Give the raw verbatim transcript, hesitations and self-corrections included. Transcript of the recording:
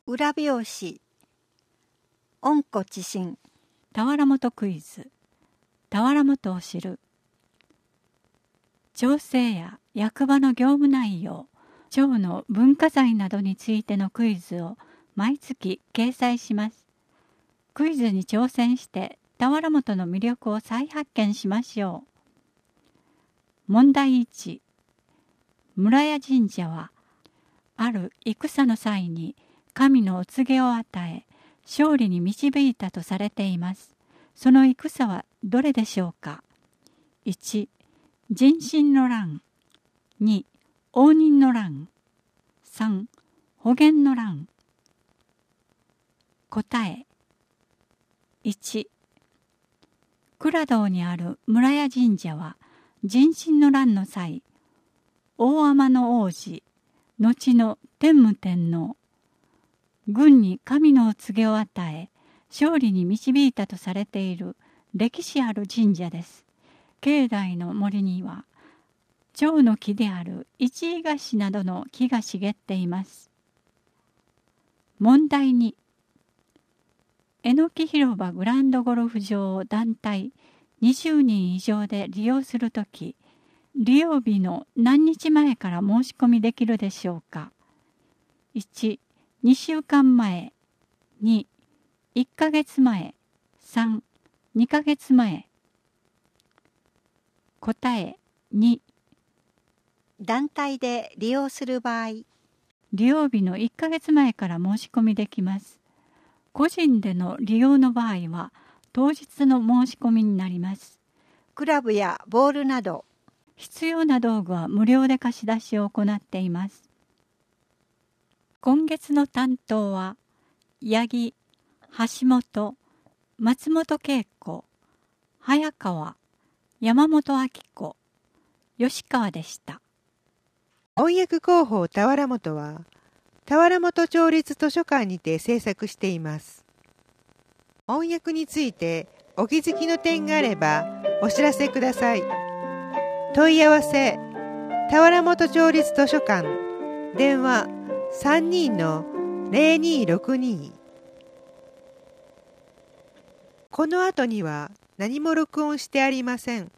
裏表紙温故知新俵元クイズ俵元を知る町政や役場の業務内容、町の文化財などについてのクイズを毎月掲載します。クイズに挑戦して俵元の魅力を再発見しましょう。問題いち、村屋神社はある戦の際に神のお告げを与え勝利に導いたとされています。その戦はどれでしょうか。いち、人心の乱。に、応仁の乱。さん、保元の乱。答えいち、蔵堂にある村屋神社は人心の乱の際、大天の王子、後の天武天皇、軍に神のお告げを与え勝利に導いたとされている歴史ある神社です。境内の森には蝶の木である一位菓子などの木が茂っています。問題に、えのき広場グランドゴルフ場を団体にじゅうにん以上で利用するとき、利用日の何日前から申し込みできるでしょうか。いち、にしゅうかんまえ。に、いっかげつまえ。さん、にかげつまえ。答えに、 団体で利用する場合、 利用日のいっかげつまえから申し込みできます。個人での利用の場合は当日の申し込みになります。 クラブやボールなど必要な道具は無料で貸し出しを行っています。今月の担当は八木、橋本、松本恵子、早川、山本明子、吉川でした。 翻訳広報俵元は俵元町立図書館にて制作しています。翻訳についてお気づきの点があればお知らせください。問い合わせ俵元町立図書館、電話 さんにーのぜろにーろくにー。この後には何も録音してありません。